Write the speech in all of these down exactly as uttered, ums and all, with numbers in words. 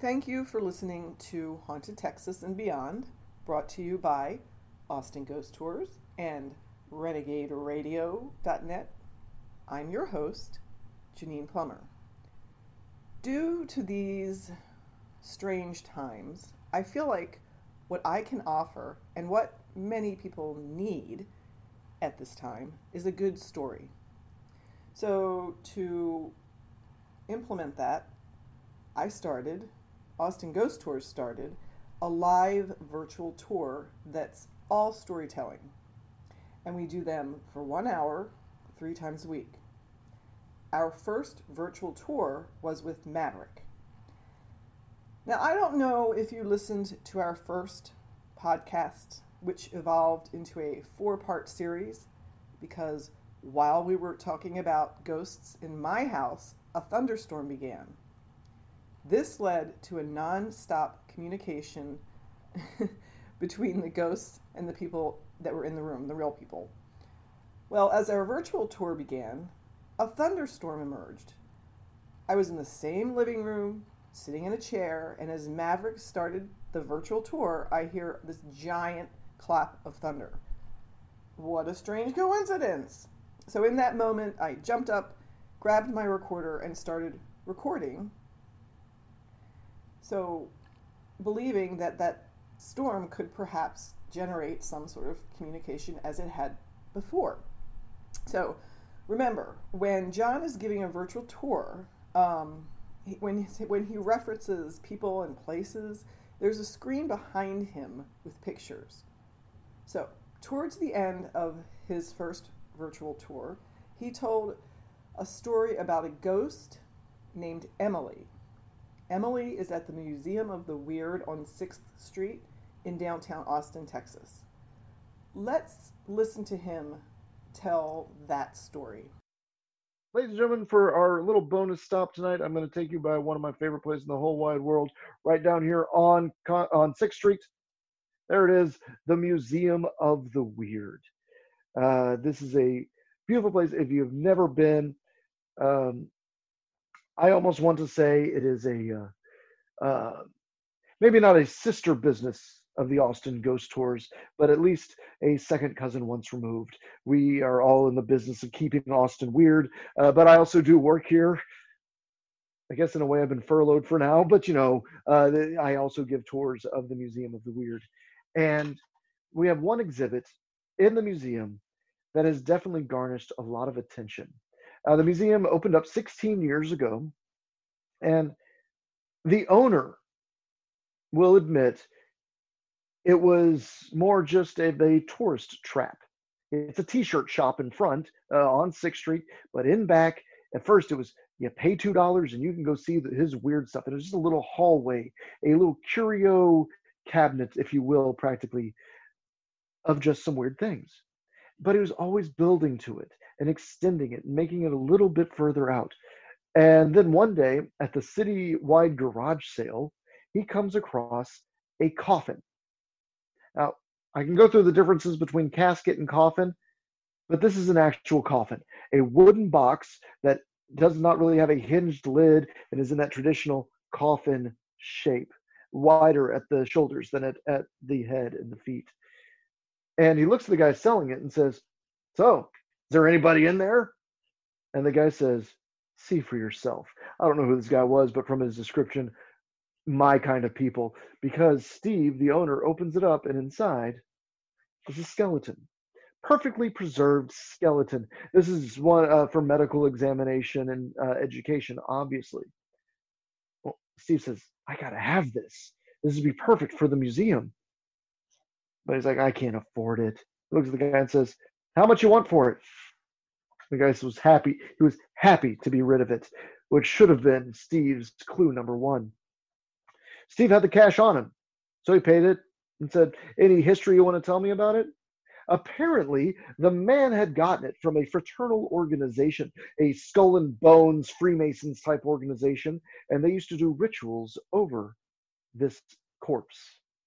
Thank you for listening to Haunted Texas and Beyond, brought to you by Austin Ghost Tours and renegade radio dot net. I'm your host, Janine Plummer. Due to these strange times, I feel like what I can offer and what many people need at this time is a good story. So to implement that, I started, Austin Ghost Tours started, a live virtual tour that's all storytelling. And we do them for one hour, three times a week. Our first virtual tour was with Maverick. Now, I don't know if you listened to our first podcast, which evolved into a four-part series, because while we were talking about ghosts in my house, a thunderstorm began. This led to a non-stop communication between the ghosts and the people that were in the room, the real people. Well, as our virtual tour began, a thunderstorm emerged. I was in the same living room, sitting in a chair, and as Maverick started the virtual tour, I hear this giant clap of thunder. What a strange coincidence! So in that moment, I jumped up, grabbed my recorder, and started recording. So, believing that that storm could perhaps generate some sort of communication as it had before. So, remember, when John is giving a virtual tour, um, he, when, he, when he references people and places, there's a screen behind him with pictures. So, towards the end of his first virtual tour, he told a story about a ghost named Emily. Emily is at the Museum of the Weird on sixth Street in downtown Austin, Texas. Let's listen to him tell that story. Ladies and gentlemen, for our little bonus stop tonight, I'm going to take you by one of my favorite places in the whole wide world, right down here on on sixth Street. There it is, the Museum of the Weird. Uh, this is a beautiful place. If you've never been, um, I almost want to say it is a uh, uh, maybe not a sister business of the Austin Ghost Tours, but at least a second cousin once removed. We are all in the business of keeping Austin weird, uh, but I also do work here. I guess in a way I've been furloughed for now, but you know, uh, I also give tours of the Museum of the Weird. And we have one exhibit in the museum that has definitely garnished a lot of attention. Uh, the museum opened up sixteen years ago, and the owner will admit it was more just a, a tourist trap. It's a t-shirt shop in front uh, on sixth Street, but in back, at first it was, you pay two dollars and you can go see the, his weird stuff. And it was just a little hallway, a little curio cabinet, if you will, practically, of just some weird things. But he was always building to it and extending it and making it a little bit further out. And then one day at the city-wide garage sale, he comes across a coffin. Now, I can go through the differences between casket and coffin, but this is an actual coffin, a wooden box that does not really have a hinged lid and is in that traditional coffin shape, wider at the shoulders than at, at the head and the feet. And he looks at the guy selling it and says, "So, is there anybody in there?" And the guy says, "See for yourself." I don't know who this guy was, but from his description, my kind of people. Because Steve, the owner, opens it up, and inside is a skeleton. Perfectly preserved skeleton. This is one uh, for medical examination and uh, education, obviously. Well, Steve says, "I gotta have this. This would be perfect for the museum." But he's like, "I can't afford it." He looks at the guy and says, "How much you want for it?" The guy was happy. He was happy to be rid of it, which should have been Steve's clue number one. Steve had the cash on him, so he paid it and said, "Any history you want to tell me about it?" Apparently, the man had gotten it from a fraternal organization, a Skull and Bones Freemasons type organization, and they used to do rituals over this corpse.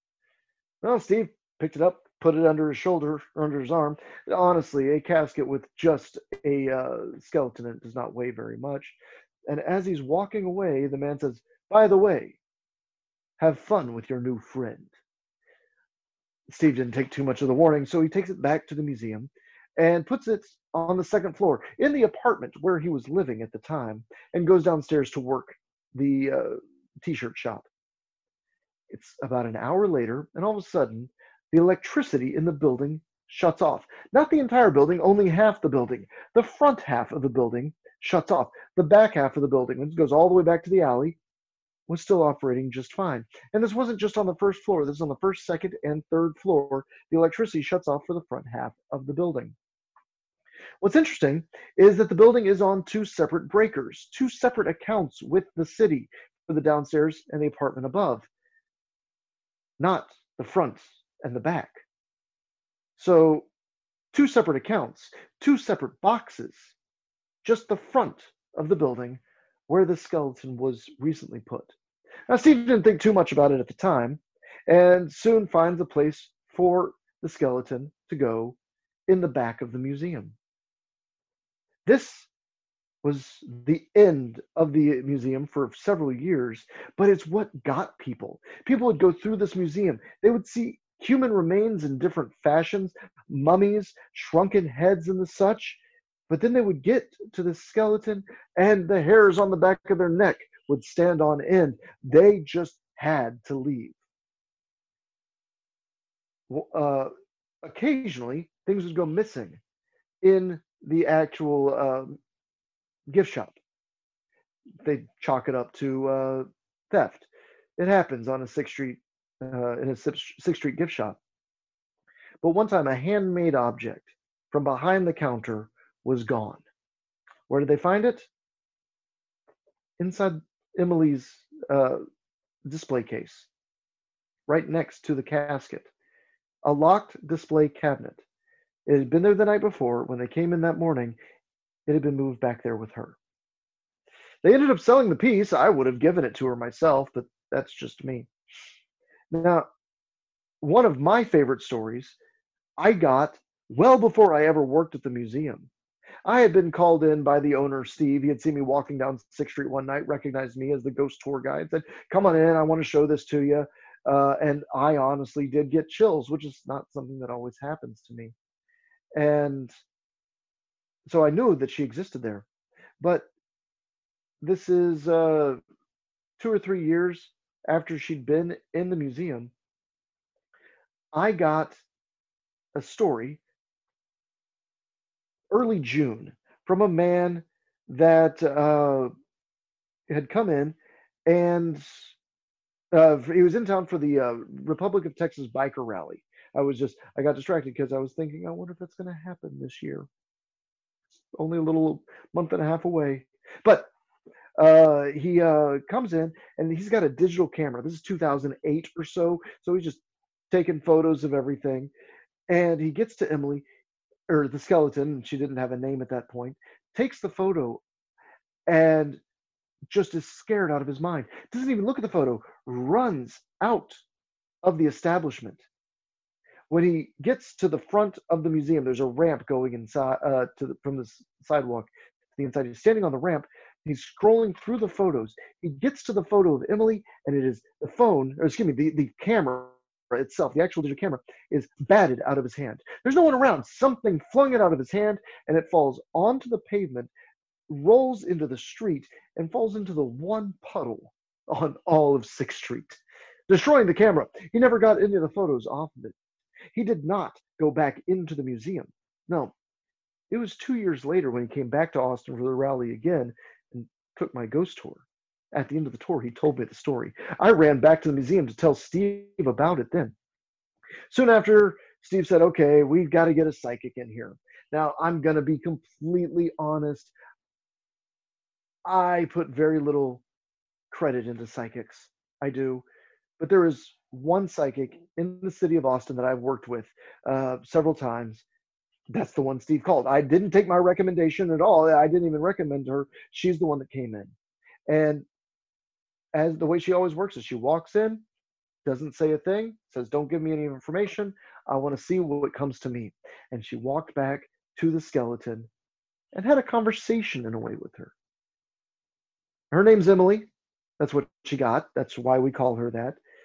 Well, Steve picked it up, put it under his shoulder or under his arm. Honestly, a casket with just a uh, skeleton in it does not weigh very much. And as he's walking away, the man says, "By the way, Have fun with your new friend. Steve didn't take too much of the warning, so he takes it back to the museum and puts it on the second floor in the apartment where he was living at the time, and goes downstairs to work the uh, t-shirt shop. It's about an hour later, and all of a sudden, the electricity in the building shuts off. Not the entire building, only half the building. The front half of the building shuts off. The back half of the building, which goes all the way back to the alley, was still operating just fine. And this wasn't just on the first floor. This is on the first, second, and third floor. The electricity shuts off for the front half of the building. What's interesting is that the building is on two separate breakers, two separate accounts with the city for the downstairs and the apartment above, not the front and the back. So two separate accounts, two separate boxes, just the front of the building where the skeleton was recently put. Now, Steve didn't think too much about it at the time, and soon finds a place for the skeleton to go in the back of the museum. This was the end of the museum for several years, but it's what got people. People would go through this museum. They would see human remains in different fashions, mummies, shrunken heads, and the such. But then they would get to the skeleton, and the hairs on the back of their neck would stand on end. They just had to leave. Uh, occasionally, things would go missing in the actual uh, gift shop. They chalk it up to uh, theft. It happens on a Sixth Street uh, in a Sixth Street gift shop. But one time, a handmade object from behind the counter was gone. Where did they find it? Inside Emily's uh, display case, right next to the casket. A locked display cabinet. It had been there the night before. When they came in that morning, it had been moved back there with her. They ended up selling the piece. I would have given it to her myself, but that's just me. Now, one of my favorite stories I got well before I ever worked at the museum. I had been called in by the owner, Steve. He had seen me walking down Sixth Street one night, recognized me as the ghost tour guide, said, "Come on in, I want to show this to you." Uh, and I honestly did get chills, which is not something that always happens to me. And so I knew that she existed there. But this is uh, two or three years after she'd been in the museum. I got a story early June from a man that uh, had come in, and uh, he was in town for the uh, Republic of Texas biker rally. I was just, I got distracted because I was thinking, I wonder if that's going to happen this year. Only a little month and a half away. But uh, he uh, comes in, and he's got a digital camera. This is two thousand eight or so. So he's just taking photos of everything. And he gets to Emily, or the skeleton, she didn't have a name at that point, takes the photo and just is scared out of his mind. Doesn't even look at the photo, runs out of the establishment. When he gets to the front of the museum, there's a ramp going inside uh, to the, from the sidewalk to the inside. He's standing on the ramp. He's scrolling through the photos. He gets to the photo of Emily, and it is the phone, or excuse me, the, the camera itself, the actual digital camera, is batted out of his hand. There's no one around. Something flung it out of his hand, and it falls onto the pavement, rolls into the street, and falls into the one puddle on all of Sixth Street, destroying the camera. He never got any of the photos off of it. He did not go back into the museum. No, it was two years later when he came back to Austin for the rally again and took my ghost tour. At the end of the tour, he told me the story. I ran back to the museum to tell Steve about it then. Soon after, Steve said, okay, we've got to get a psychic in here. Now, I'm going to be completely honest. I put very little credit into psychics. I do. But there is one psychic in the city of Austin that I've worked with uh, several times. That's the one Steve called. I didn't take my recommendation at all. I didn't even recommend her. She's the one that came in. And as the way she always works is she walks in, doesn't say a thing, says, don't give me any information. I want to see what comes to me. And she walked back to the skeleton and had a conversation in a way with her. Her name's Emily. That's what she got. That's why we call her that.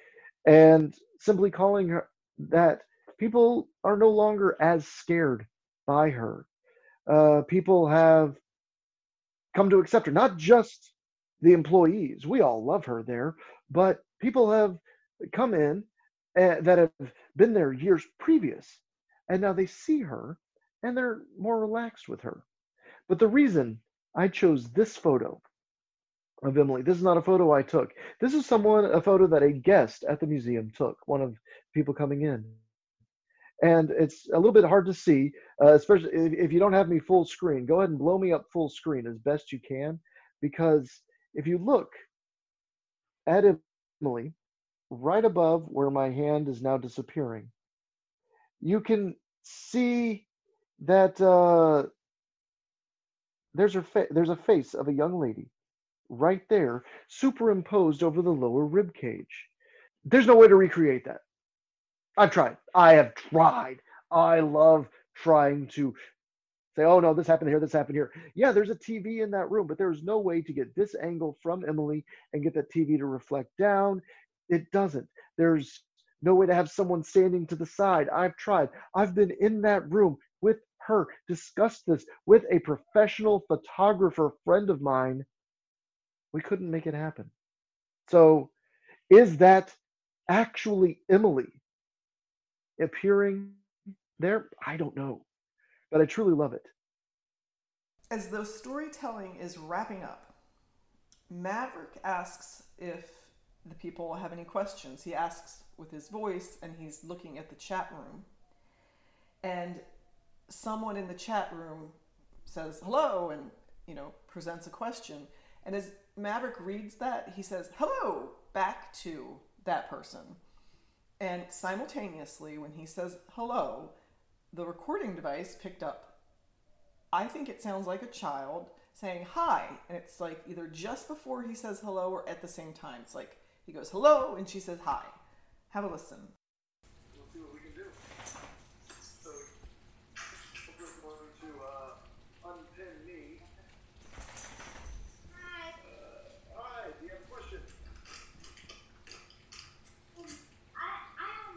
And simply calling her that, people are no longer as scared by her. Uh, people have come to accept her, not just the employees. We all love her there, but people have come in uh, that have been there years previous, and now they see her and they're more relaxed with her. But the reason I chose this photo of Emily, this is not a photo I took. This is someone, a photo that a guest at the museum took, one of people coming in. And it's a little bit hard to see, uh, especially if, if you don't have me full screen. Go ahead and blow me up full screen as best you can, because if you look at Emily, right above where my hand is now disappearing, you can see that uh, there's her fa- there's a face of a young lady right there, superimposed over the lower rib cage. There's no way to recreate that. I've tried. I have tried. I love trying to say, oh no, this happened here, this happened here. Yeah, there's a T V in that room, but there's no way to get this angle from Emily and get that T V to reflect down. It doesn't. There's no way to have someone standing to the side. I've tried. I've been in that room with her, discussed this with a professional photographer friend of mine. We couldn't make it happen. So, is that actually Emily appearing there? I don't know, but I truly love it. As though storytelling is wrapping up, Maverick asks if the people have any questions. He asks with his voice, and he's looking at the chat room. And someone in the chat room says hello and, you know, presents a question. And as Maverick reads that, he says hello back to that person. And simultaneously, when he says hello, the recording device picked up, I think it sounds like a child saying hi. And it's like either just before he says hello or at the same time. It's like he goes hello and she says hi. Have a listen. We'll see what we can do. So, we're going to uh, unpin me. Hi. Uh, hi, do you have a question? I, I am.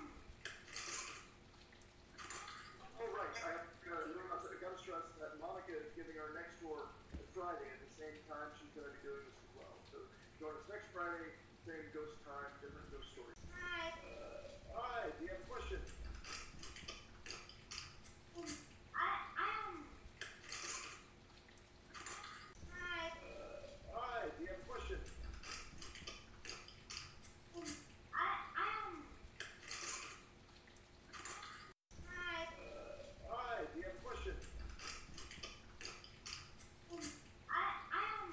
Oh, right. I have uh, got to stress that Monica is giving our next tour Friday at the same time. She's going to be doing this as well. So join us next Friday, same ghost time, different ghost story. Hi. Uh, hi, do you have a question? I, I am. Hi. Uh, hi, do you have a question? I, I am. Hi. Uh, hi, do you have a question? I, I am.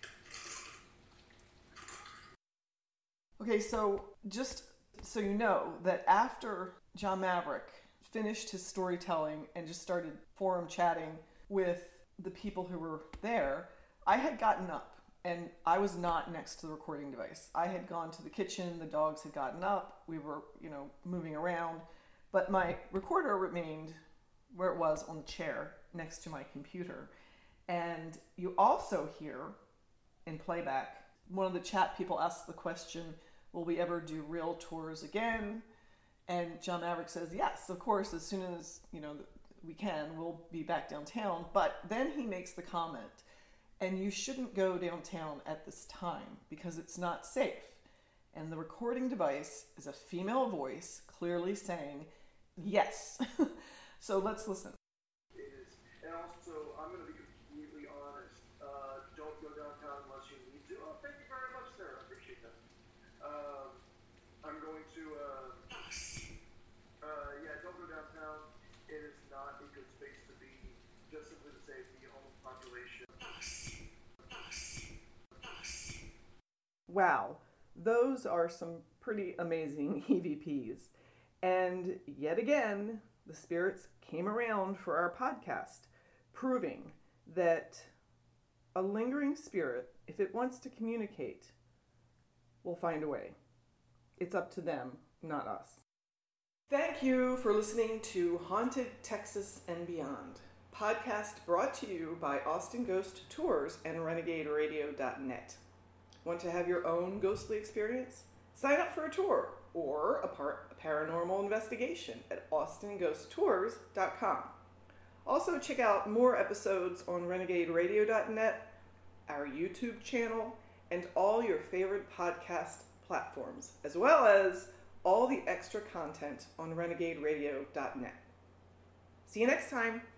Okay, so just so you know that after John Maverick finished his storytelling and just started forum chatting with the people who were there, I had gotten up and I was not next to the recording device. I had gone to the kitchen, the dogs had gotten up, we were, you know, moving around, but my recorder remained where it was on the chair next to my computer. And you also hear in playback, one of the chat people asks the question, will we ever do real tours again? And John Maverick says, yes, of course, as soon as, you know, we can, we'll be back downtown. But then he makes the comment, and you shouldn't go downtown at this time because it's not safe. And the recording device is a female voice clearly saying, yes. So let's listen. It is. And also, I'm going to be completely honest. Uh, don't go downtown unless you need to. Oh, thank you very much, Sarah. I appreciate that. Um, I'm going to, uh, uh, yeah, don't go downtown. It is not a good space to be, just simply to save the homeless population. Wow, those are some pretty amazing E V Ps. And yet again, the spirits came around for our podcast, proving that a lingering spirit, if it wants to communicate, will find a way. It's up to them, not us. Thank you for listening to Haunted Texas and Beyond, podcast brought to you by Austin Ghost Tours and Renegade Radio dot net. Want to have your own ghostly experience? Sign up for a tour or a, par- a paranormal investigation at austin ghost tours dot com. Also, check out more episodes on renegade radio dot net, our YouTube channel, and all your favorite podcast platforms, as well as all the extra content on renegade radio dot net. See you next time.